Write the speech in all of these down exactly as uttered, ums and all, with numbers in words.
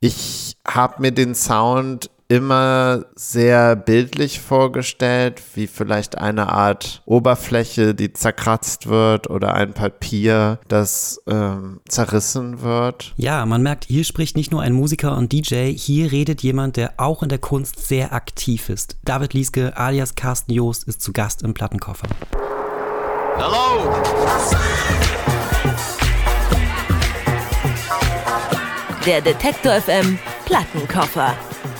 Ich habe mir den Sound immer sehr bildlich vorgestellt, wie vielleicht eine Art Oberfläche, die zerkratzt wird oder ein Papier, das ähm, zerrissen wird. Ja, man merkt, hier spricht nicht nur ein Musiker und D J, hier redet jemand, der auch in der Kunst sehr aktiv ist. David Lieske alias Carsten Joost ist zu Gast im Plattenkoffer. Hello! Der Detektor F M Plattenkoffer.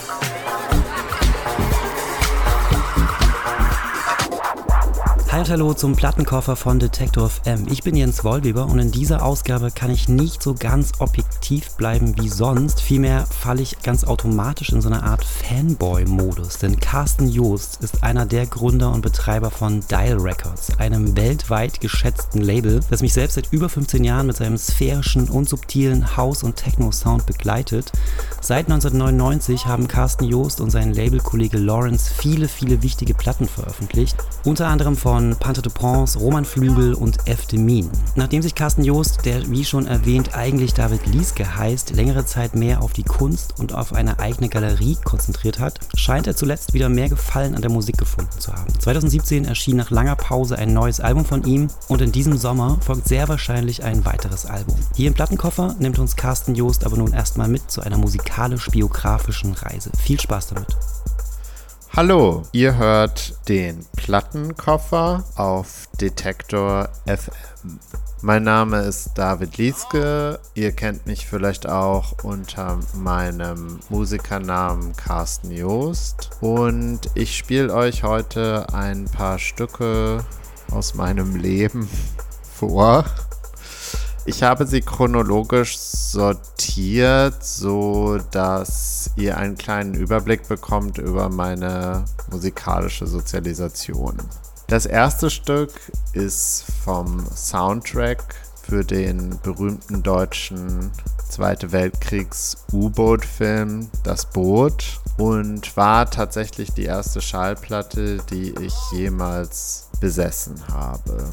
Hi und hallo zum Plattenkoffer von Detektor F M. Ich bin Jens Wollweber und in dieser Ausgabe kann ich nicht so ganz objektiv bleiben wie sonst. Vielmehr falle ich ganz automatisch in so eine Art Fanboy-Modus. Denn Carsten Joost ist einer der Gründer und Betreiber von Dial Records, einem weltweit geschätzten Label, das mich selbst seit über fünfzehn Jahren mit seinem sphärischen und subtilen House- und Techno-Sound begleitet. Seit neunzehnhundertneunundneunzig haben Carsten Joost und sein Labelkollege Lawrence viele, viele wichtige Platten veröffentlicht. Unter anderem von Panther de Prince, Roman Flügel und F. de Min. Nachdem sich Carsten Joost, der wie schon erwähnt eigentlich David Lieske heißt, längere Zeit mehr auf die Kunst und auf eine eigene Galerie konzentriert hat, scheint er zuletzt wieder mehr Gefallen an der Musik gefunden zu haben. zweitausendsiebzehn erschien nach langer Pause ein neues Album von ihm und in diesem Sommer folgt sehr wahrscheinlich ein weiteres Album. Hier im Plattenkoffer nimmt uns Carsten Joost aber nun erstmal mit zu einer musikalisch-biografischen Reise. Viel Spaß damit! Hallo, ihr hört den Plattenkoffer auf Detektor F M. Mein Name ist David Lieske, ihr kennt mich vielleicht auch unter meinem Musikernamen Carsten Joost und ich spiele euch heute ein paar Stücke aus meinem Leben vor. Ich habe sie chronologisch sortiert, so dass ihr einen kleinen Überblick bekommt über meine musikalische Sozialisation. Das erste Stück ist vom Soundtrack für den berühmten deutschen Zweite Weltkriegs-U-Boot-Film Das Boot und war tatsächlich die erste Schallplatte, die ich jemals besessen habe.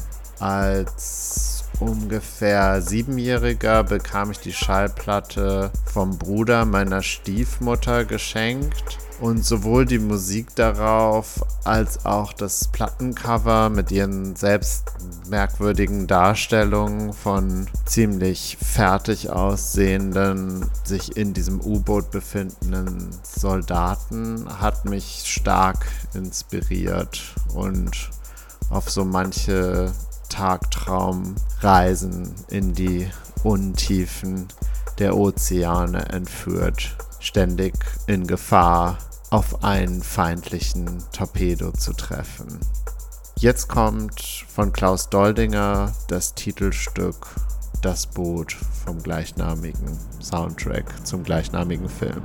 Als ungefähr Siebenjähriger bekam ich die Schallplatte vom Bruder meiner Stiefmutter geschenkt und sowohl die Musik darauf als auch das Plattencover mit ihren selbst merkwürdigen Darstellungen von ziemlich fertig aussehenden, sich in diesem U-Boot befindenden Soldaten hat mich stark inspiriert und auf so manche Tagtraumreisen in die Untiefen der Ozeane entführt, ständig in Gefahr, auf einen feindlichen Torpedo zu treffen. Jetzt kommt von Klaus Doldinger das Titelstück Das Boot vom gleichnamigen Soundtrack zum gleichnamigen Film.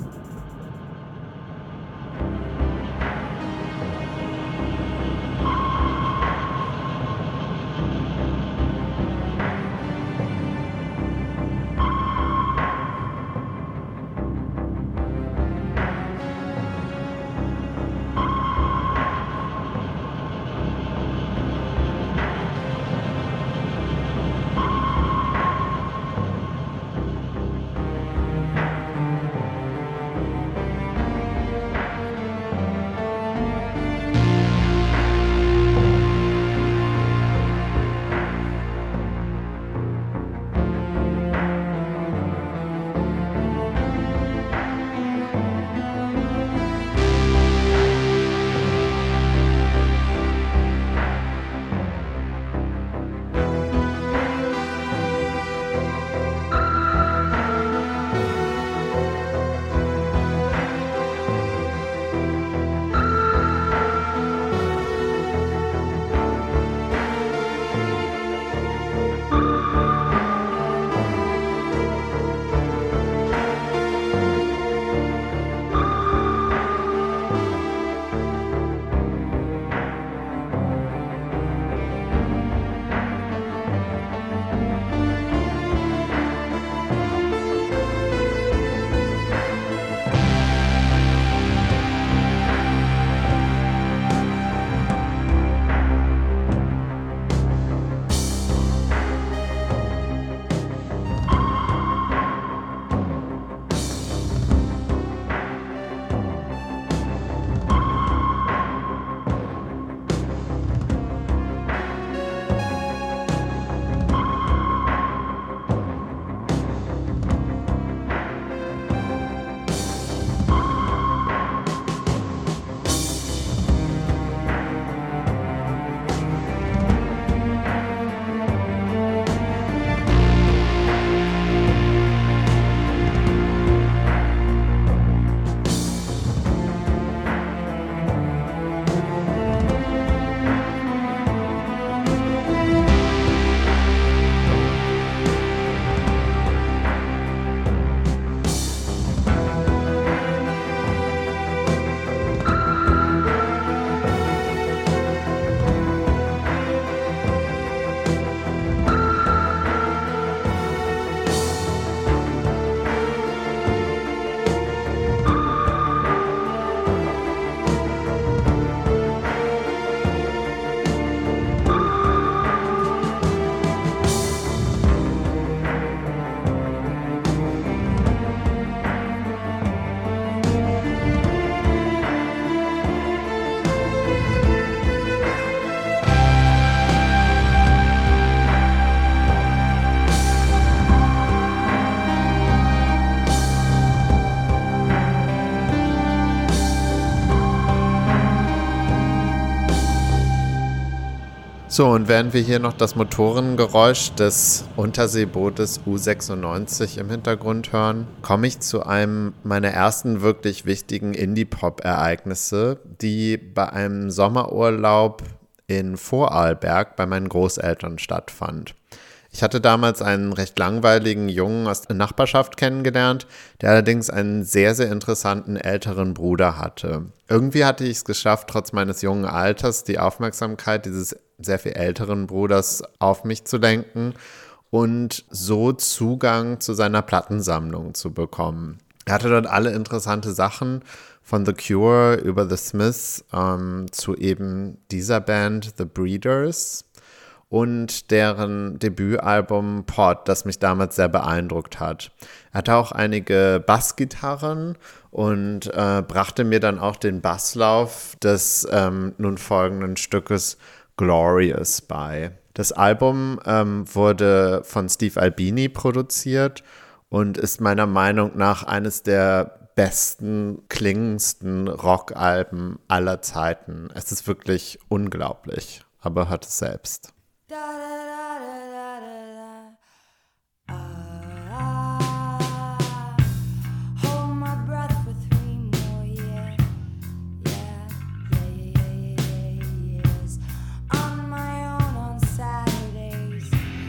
So, und während wir hier noch das Motorengeräusch des Unterseebootes U sechsundneunzig im Hintergrund hören, komme ich zu einem meiner ersten wirklich wichtigen Indie-Pop-Ereignisse, die bei einem Sommerurlaub in Vorarlberg bei meinen Großeltern stattfand. Ich hatte damals einen recht langweiligen Jungen aus der Nachbarschaft kennengelernt, der allerdings einen sehr, sehr interessanten älteren Bruder hatte. Irgendwie hatte ich es geschafft, trotz meines jungen Alters die Aufmerksamkeit dieses sehr viel älteren Bruders auf mich zu lenken und so Zugang zu seiner Plattensammlung zu bekommen. Er hatte dort alle interessante Sachen, von The Cure über The Smiths ähm, zu eben dieser Band The Breeders und deren Debütalbum Pod, das mich damals sehr beeindruckt hat. Er hatte auch einige Bassgitarren und äh, brachte mir dann auch den Basslauf des ähm, nun folgenden Stückes Glorious bei. Das Album ähm, wurde von Steve Albini produziert und ist meiner Meinung nach eines der besten, klingendsten Rockalben aller Zeiten. Es ist wirklich unglaublich, aber hört es selbst. Da, da, da, da, da, da. Ah, ah. Hold my breath for three more years. Yeah, yeah, yeah, yeah, yeah, yes. On my own on Saturdays.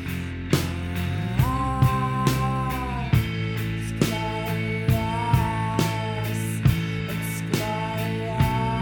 Ah, it's glorious. It's glorious.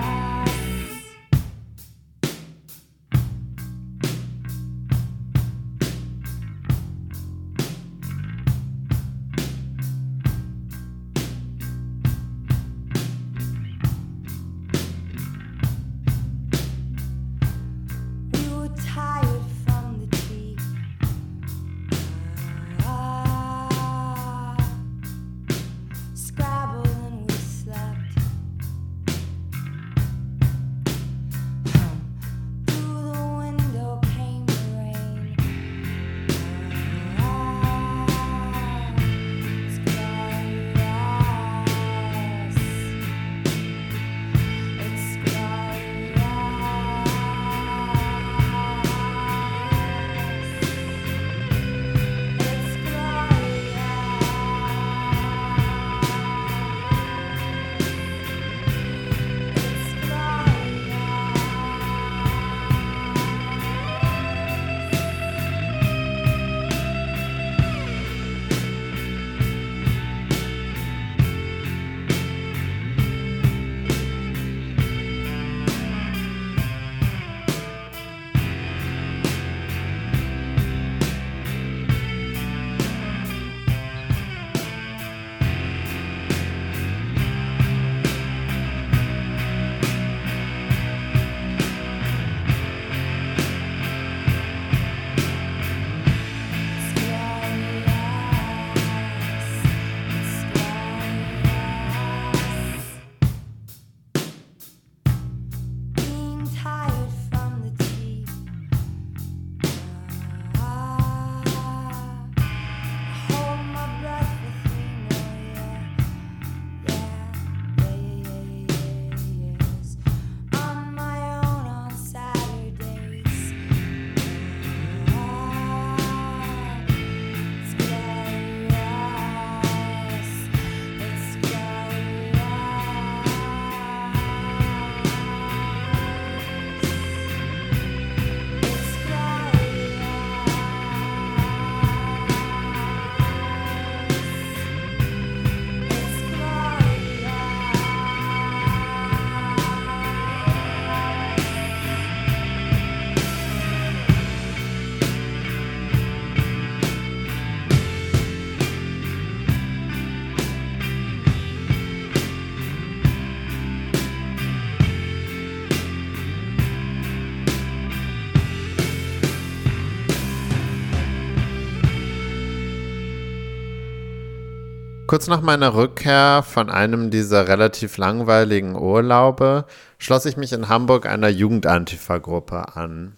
Kurz nach meiner Rückkehr von einem dieser relativ langweiligen Urlaube schloss ich mich in Hamburg einer Jugendantifa-Gruppe an.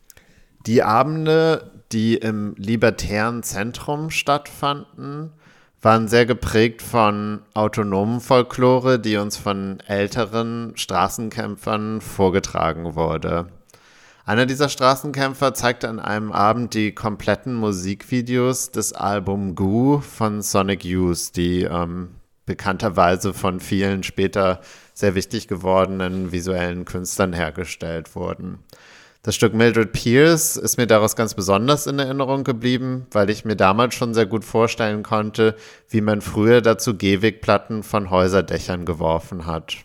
Die Abende, die im Libertären Zentrum stattfanden, waren sehr geprägt von autonomen Folklore, die uns von älteren Straßenkämpfern vorgetragen wurde. Einer dieser Straßenkämpfer zeigte an einem Abend die kompletten Musikvideos des Albums Goo von Sonic Youth, die ähm, bekannterweise von vielen später sehr wichtig gewordenen visuellen Künstlern hergestellt wurden. Das Stück Mildred Pierce ist mir daraus ganz besonders in Erinnerung geblieben, weil ich mir damals schon sehr gut vorstellen konnte, wie man früher dazu Gehwegplatten von Häuserdächern geworfen hat.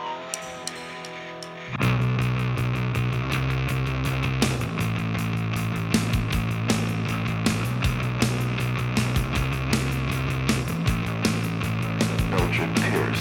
Mildred Pierce.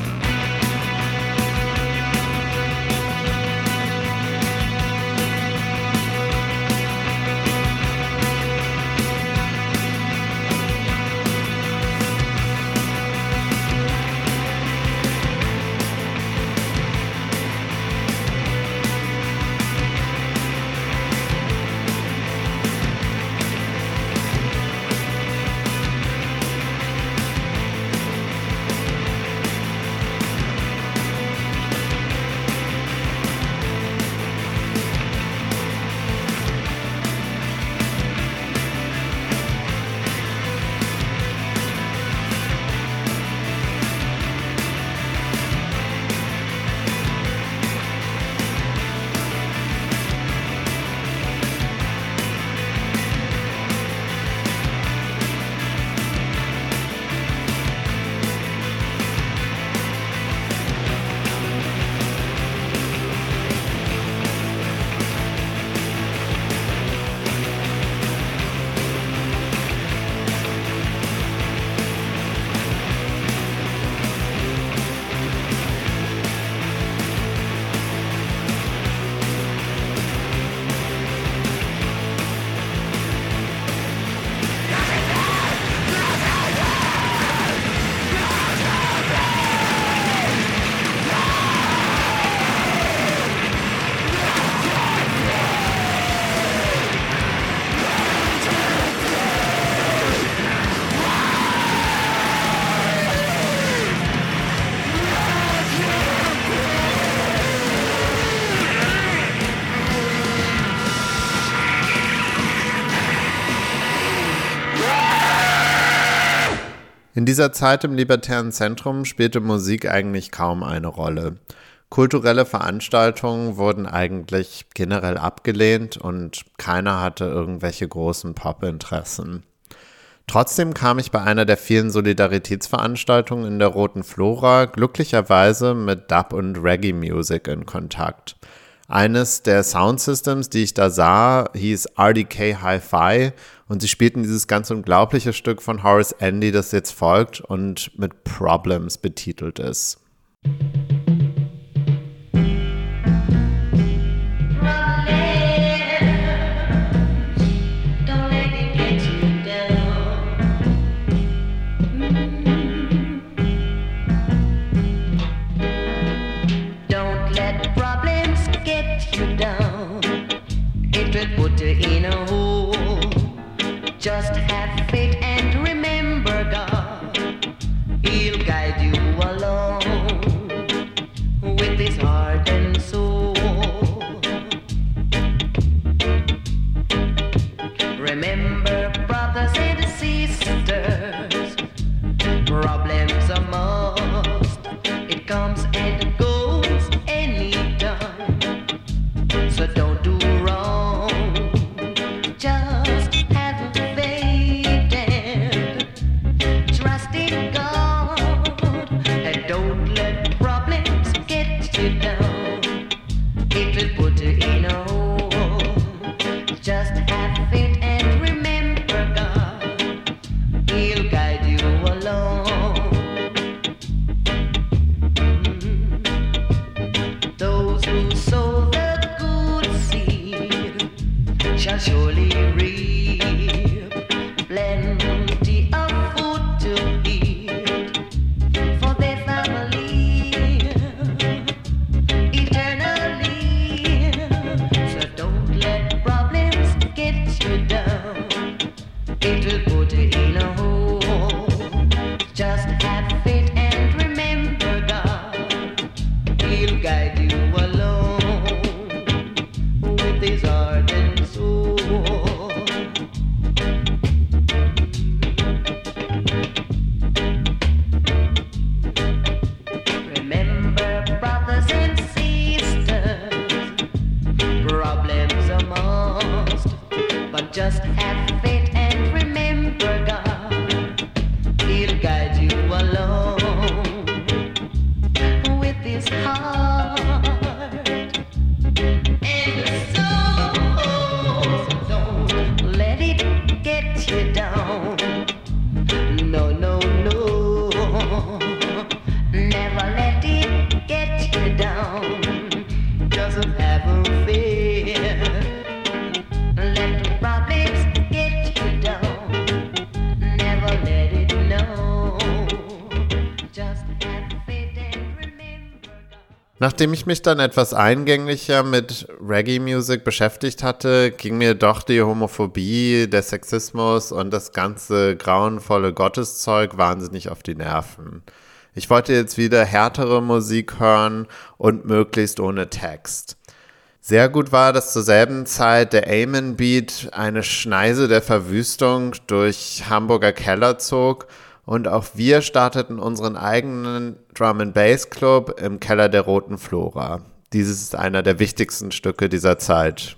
In dieser Zeit im Libertären Zentrum spielte Musik eigentlich kaum eine Rolle. Kulturelle Veranstaltungen wurden eigentlich generell abgelehnt und keiner hatte irgendwelche großen Pop-Interessen. Trotzdem kam ich bei einer der vielen Solidaritätsveranstaltungen in der Roten Flora glücklicherweise mit Dub- und Reggae-Music in Kontakt. Eines der Soundsystems, die ich da sah, hieß R D K Hi-Fi und sie spielten dieses ganz unglaubliche Stück von Horace Andy, das jetzt folgt und mit Problems betitelt ist. Just have faith and remember God. He'll guide you along with his heart and soul. Remember, brothers and sisters, problems are must. It comes and goes anytime. So don't do wrong. Just Just have faith and remember God. He'll guide you along. Mm-hmm. Nachdem ich mich dann etwas eingänglicher mit Reggae-Music beschäftigt hatte, ging mir doch die Homophobie, der Sexismus und das ganze grauenvolle Gotteszeug wahnsinnig auf die Nerven. Ich wollte jetzt wieder härtere Musik hören und möglichst ohne Text. Sehr gut war, dass zur selben Zeit der Amen-Beat, eine Schneise der Verwüstung, durch Hamburger Keller zog und auch wir starteten unseren eigenen Drum-and-Bass-Club im Keller der Roten Flora. Dieses ist einer der wichtigsten Stücke dieser Zeit.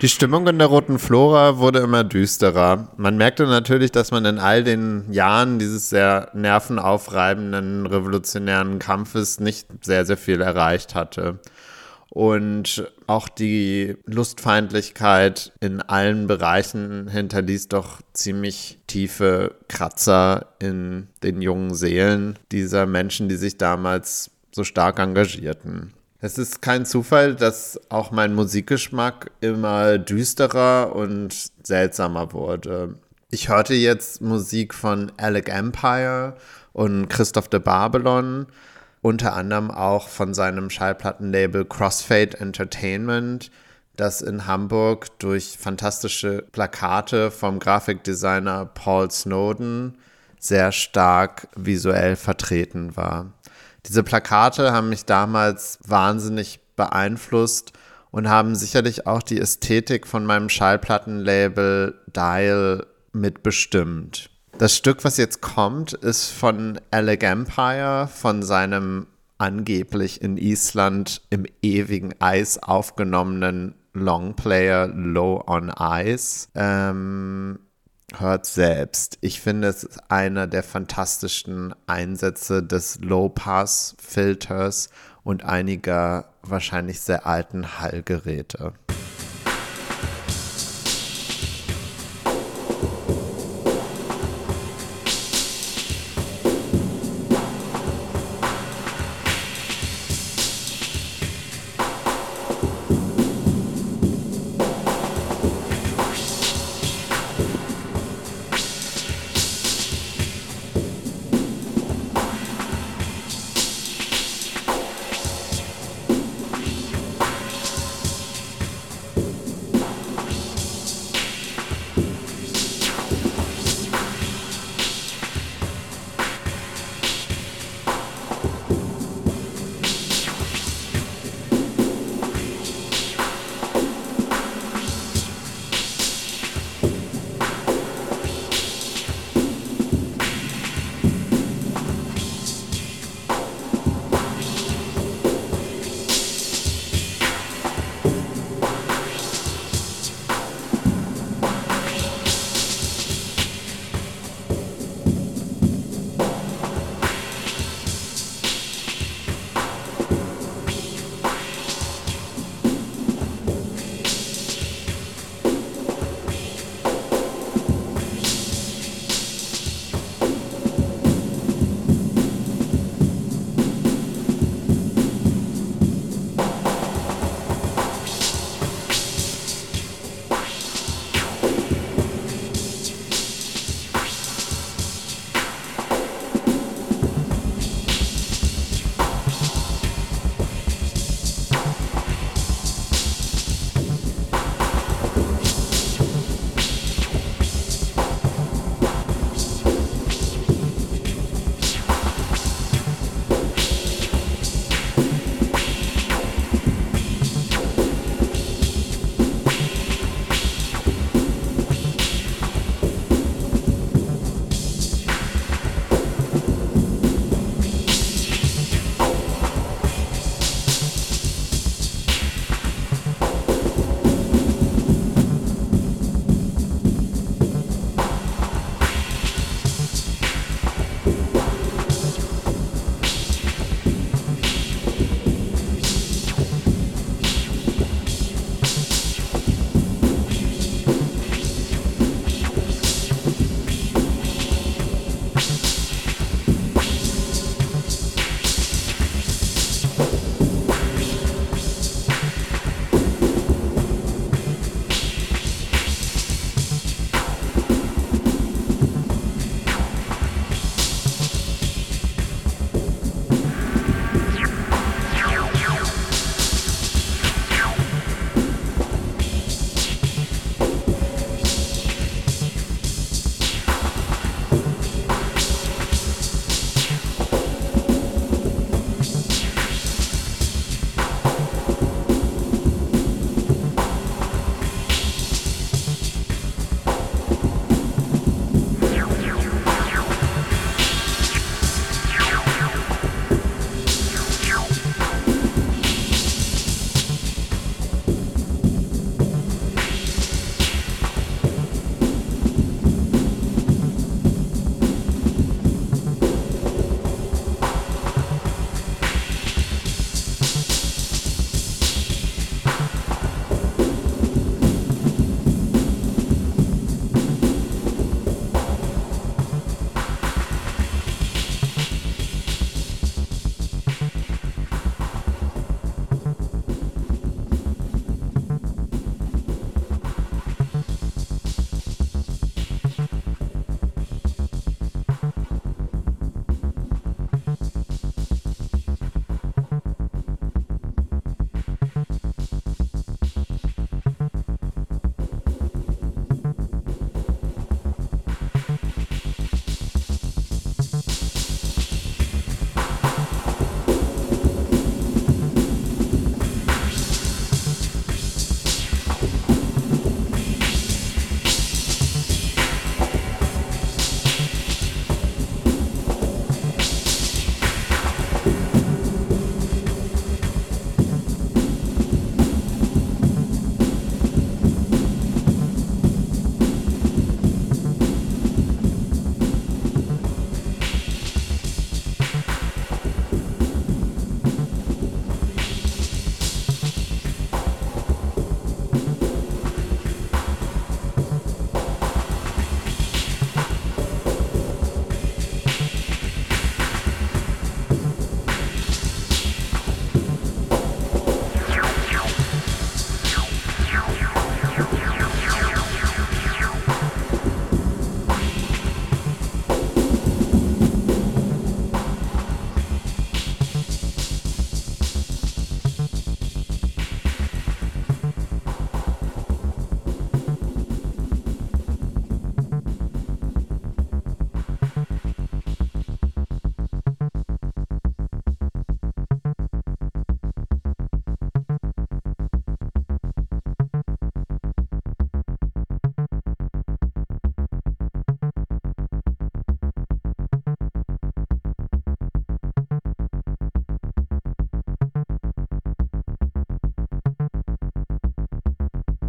Die Stimmung in der Roten Flora wurde immer düsterer. Man merkte natürlich, dass man in all den Jahren dieses sehr nervenaufreibenden revolutionären Kampfes nicht sehr, sehr viel erreicht hatte. Und auch die Lustfeindlichkeit in allen Bereichen hinterließ doch ziemlich tiefe Kratzer in den jungen Seelen dieser Menschen, die sich damals so stark engagierten. Es ist kein Zufall, dass auch mein Musikgeschmack immer düsterer und seltsamer wurde. Ich hörte jetzt Musik von Alec Empire und Christoph de Babylon, unter anderem auch von seinem Schallplattenlabel Crossfade Entertainment, das in Hamburg durch fantastische Plakate vom Grafikdesigner Paul Snowden sehr stark visuell vertreten war. Diese Plakate haben mich damals wahnsinnig beeinflusst und haben sicherlich auch die Ästhetik von meinem Schallplattenlabel Dial mitbestimmt. Das Stück, was jetzt kommt, ist von Alec Empire, von seinem angeblich in Island im ewigen Eis aufgenommenen Longplayer Low on Ice. Ähm, hört selbst. Ich finde, es ist einer der fantastischsten Einsätze des Low-Pass-Filters und einiger wahrscheinlich sehr alten Hallgeräte.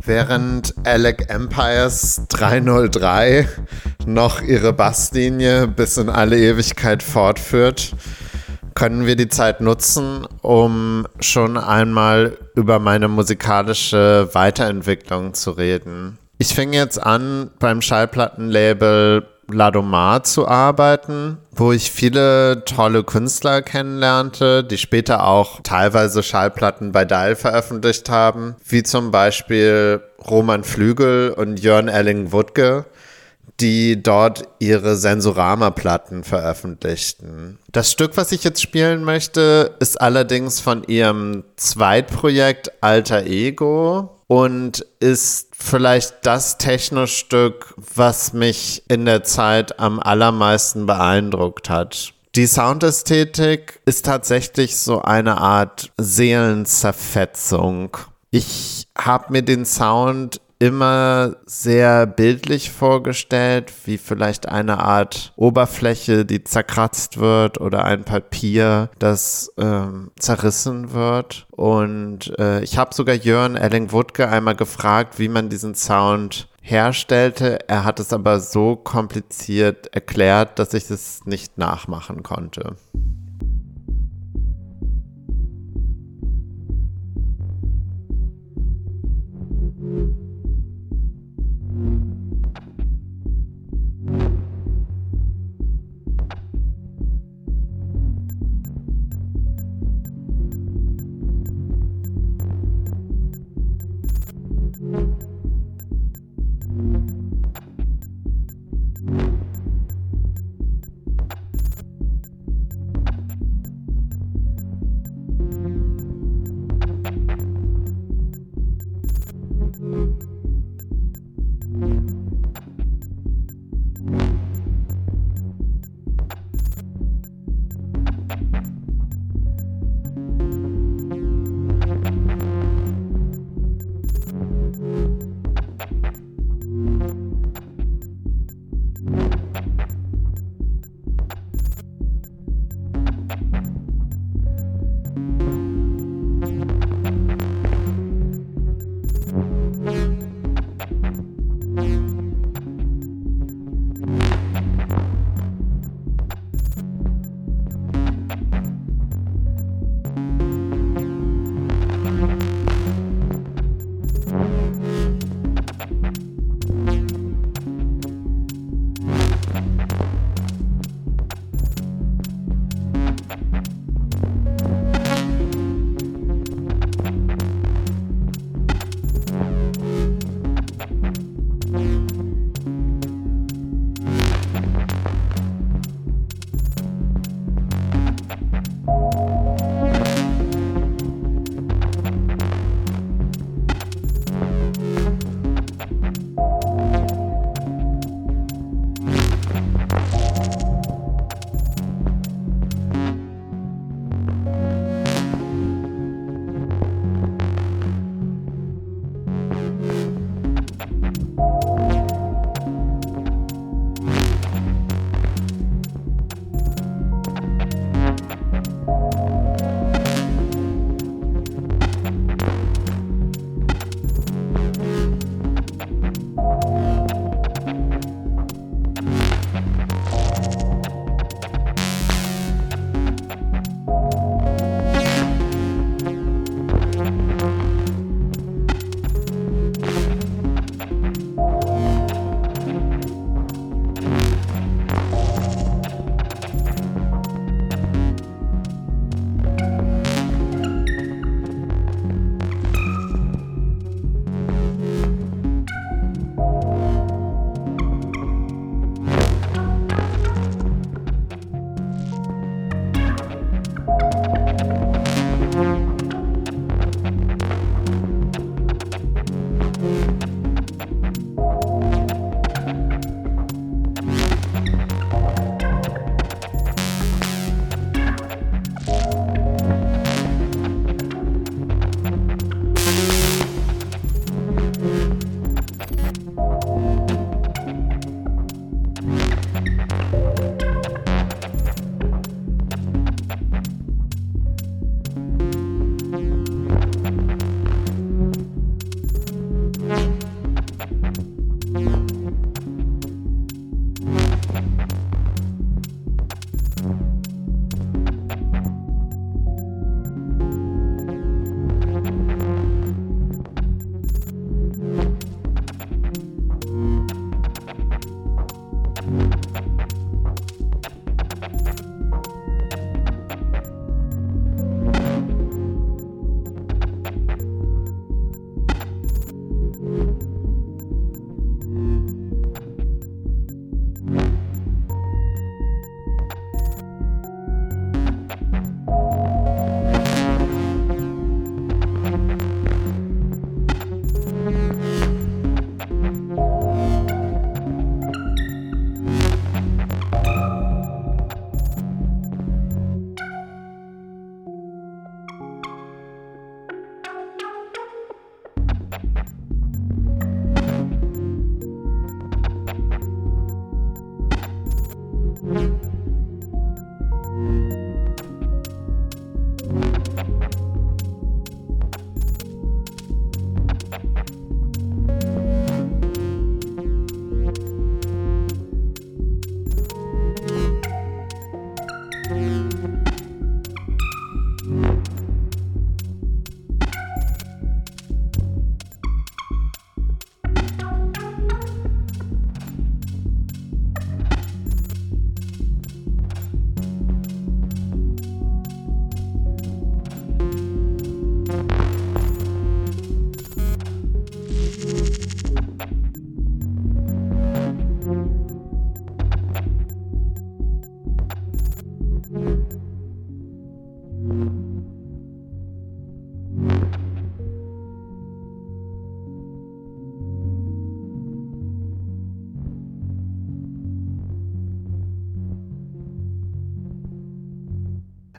Während Alec Empires dreihundertdrei noch ihre Basslinie bis in alle Ewigkeit fortführt, können wir die Zeit nutzen, um schon einmal über meine musikalische Weiterentwicklung zu reden. Ich fing jetzt an, beim Schallplattenlabel Ladomar zu arbeiten, wo ich viele tolle Künstler kennenlernte, die später auch teilweise Schallplatten bei Dial veröffentlicht haben, wie zum Beispiel Roman Flügel und Jörn Elling-Wuttke, die dort ihre Sensorama-Platten veröffentlichten. Das Stück, was ich jetzt spielen möchte, ist allerdings von ihrem Zweitprojekt Alter Ego und ist vielleicht das Techno-Stück, was mich in der Zeit am allermeisten beeindruckt hat. Die Soundästhetik ist tatsächlich so eine Art Seelenzerfetzung. Ich habe mir den Sound immer sehr bildlich vorgestellt, wie vielleicht eine Art Oberfläche, die zerkratzt wird, oder ein Papier, das ähm, zerrissen wird. Und äh, ich habe sogar Jörn Elling-Wuttke einmal gefragt, wie man diesen Sound herstellte. Er hat es aber so kompliziert erklärt, dass ich es nicht nachmachen konnte.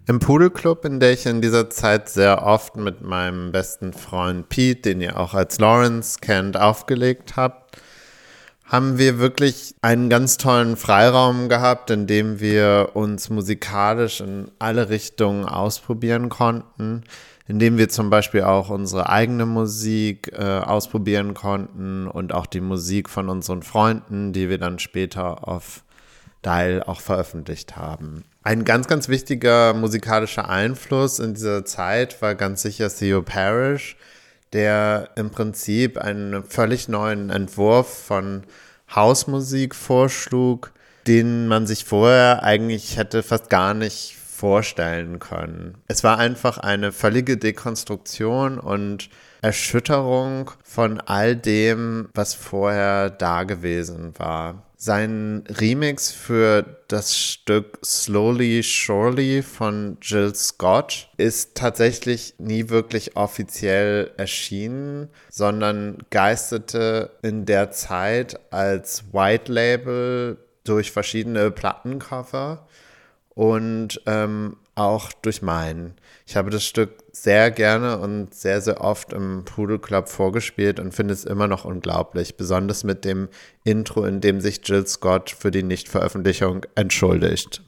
Im Pudelclub, in der ich in dieser Zeit sehr oft mit meinem besten Freund Pete, den ihr auch als Lawrence kennt, aufgelegt habt, haben wir wirklich einen ganz tollen Freiraum gehabt, in dem wir uns musikalisch in alle Richtungen ausprobieren konnten, in dem wir zum Beispiel auch unsere eigene Musik äh, ausprobieren konnten und auch die Musik von unseren Freunden, die wir dann später auf Dial auch veröffentlicht haben. Ein ganz, ganz wichtiger musikalischer Einfluss in dieser Zeit war ganz sicher Theo Parrish, der im Prinzip einen völlig neuen Entwurf von Hausmusik vorschlug, den man sich vorher eigentlich hätte fast gar nicht vorstellen können. Es war einfach eine völlige Dekonstruktion und Erschütterung von all dem, was vorher da gewesen war. Sein Remix für das Stück Slowly Surely von Jill Scott ist tatsächlich nie wirklich offiziell erschienen, sondern geisterte in der Zeit als White Label durch verschiedene Plattencover und ähm, auch durch meinen. Ich habe das Stück sehr gerne und sehr, sehr oft im Pudelclub vorgespielt und finde es immer noch unglaublich, besonders mit dem Intro, in dem sich Jill Scott für die Nichtveröffentlichung entschuldigt.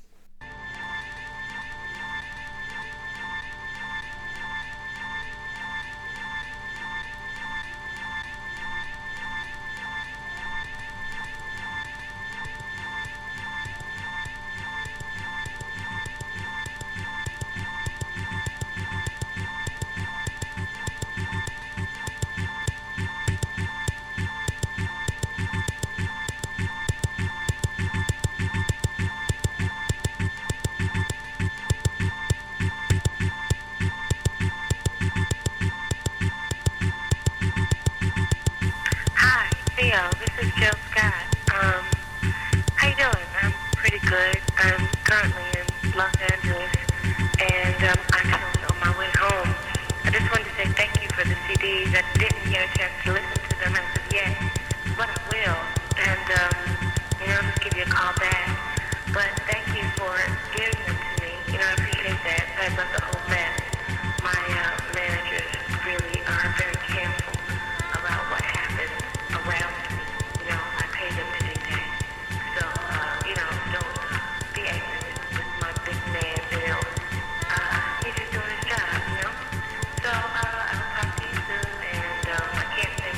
Theo, this is Jill Scott. Um, how you doing? I'm pretty good. I'm currently in Los Angeles, and um, I'm actually on my way home. I just wanted to say thank you for the C Ds. I didn't get a chance to listen to them as of yet, but I will. And, um, you know, just give you a call back. But thank you for giving them to me. You know, I appreciate that. I'd love to hold back. My uh, managers really are very careful about what happens around me. You know, I pay them to do that. So, uh, you know, don't uh, be angry with, with my big man, Bill. Uh, he's just doing his job, you know? So, uh, I'll talk to you soon, and um, I can't thank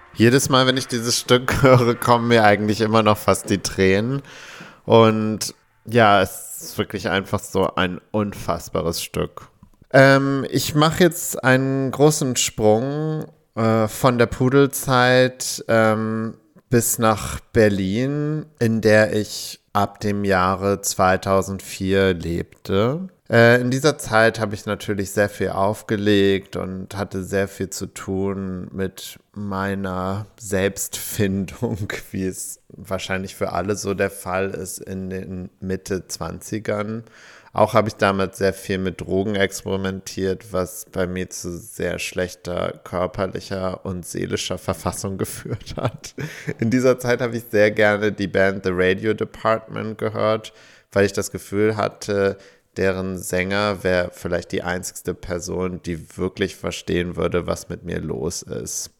Jedes Mal, wenn ich dieses Stück höre, kommen mir eigentlich immer noch fast die Tränen. Und ja, es ist wirklich einfach so ein unfassbares Stück. Ähm, ich mache jetzt einen großen Sprung äh, von der Pudelzeit ähm, bis nach Berlin, in der ich ab dem Jahre zweitausendvier lebte. Äh, in dieser Zeit habe ich natürlich sehr viel aufgelegt und hatte sehr viel zu tun mit meiner Selbstfindung, wie es wahrscheinlich für alle so der Fall ist in den Mitte zwanzigern. Auch habe ich damals sehr viel mit Drogen experimentiert, was bei mir zu sehr schlechter körperlicher und seelischer Verfassung geführt hat. In dieser Zeit habe ich sehr gerne die Band The Radio Department gehört, weil ich das Gefühl hatte, deren Sänger wäre vielleicht die einzigste Person, die wirklich verstehen würde, was mit mir los ist.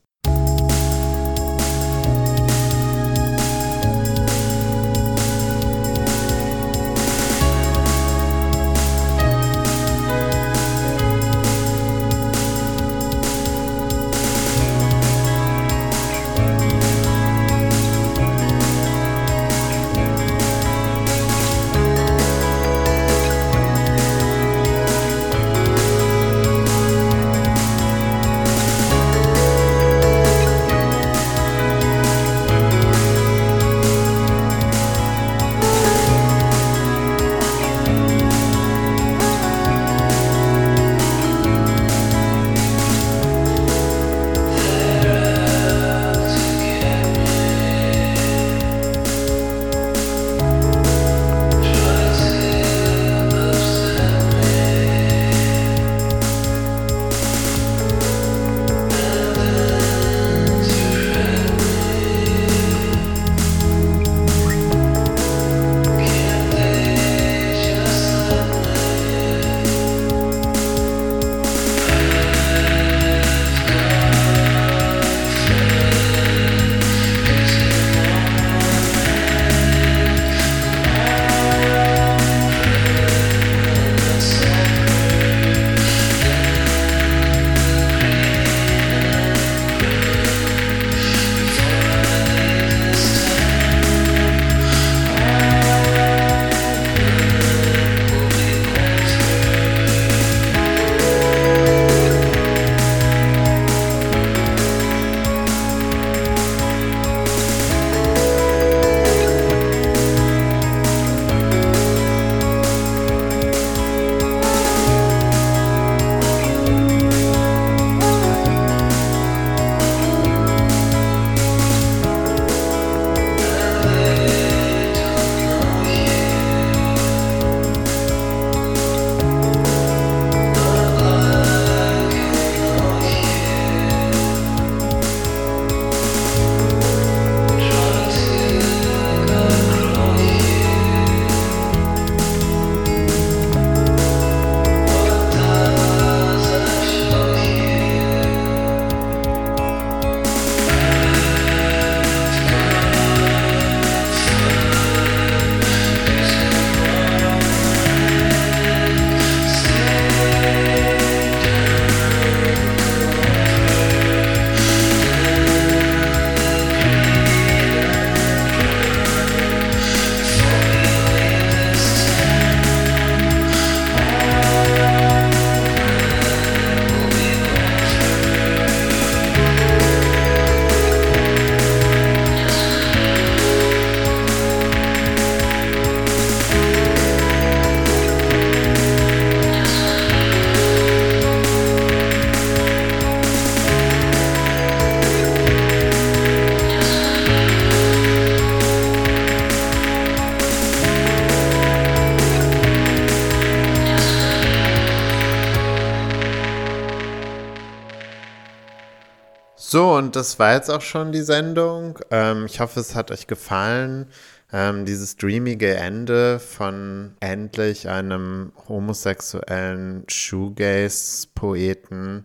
So, und das war jetzt auch schon die Sendung. Ähm, ich hoffe, es hat euch gefallen. Ähm, dieses dreamige Ende von endlich einem homosexuellen Shoegaze-Poeten.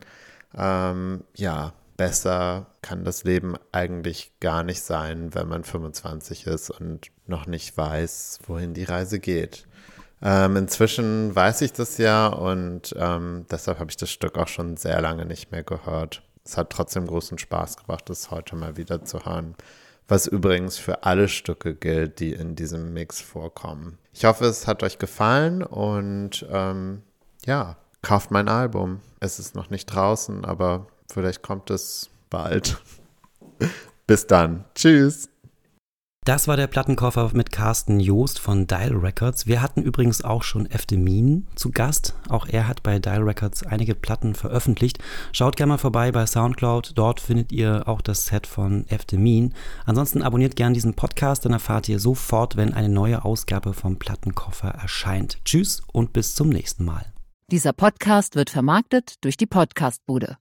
Ähm, ja, besser kann das Leben eigentlich gar nicht sein, wenn man fünfundzwanzig ist und noch nicht weiß, wohin die Reise geht. Ähm, inzwischen weiß ich das ja und ähm, deshalb habe ich das Stück auch schon sehr lange nicht mehr gehört. es hat trotzdem großen Spaß gemacht, das heute mal wieder zu hören. Was übrigens für alle Stücke gilt, die in diesem Mix vorkommen. Ich hoffe, es hat euch gefallen und ähm, ja, kauft mein Album. Es ist noch nicht draußen, aber vielleicht kommt es bald. Bis dann. Tschüss. Das war der Plattenkoffer mit Carsten Joost von Dial Records. Wir hatten übrigens auch schon Efdemin zu Gast. Auch er hat bei Dial Records einige Platten veröffentlicht. Schaut gerne mal vorbei bei Soundcloud. Dort findet ihr auch das Set von Efdemin. Ansonsten abonniert gerne diesen Podcast, dann erfahrt ihr sofort, wenn eine neue Ausgabe vom Plattenkoffer erscheint. Tschüss und bis zum nächsten Mal. Dieser Podcast wird vermarktet durch die Podcastbude.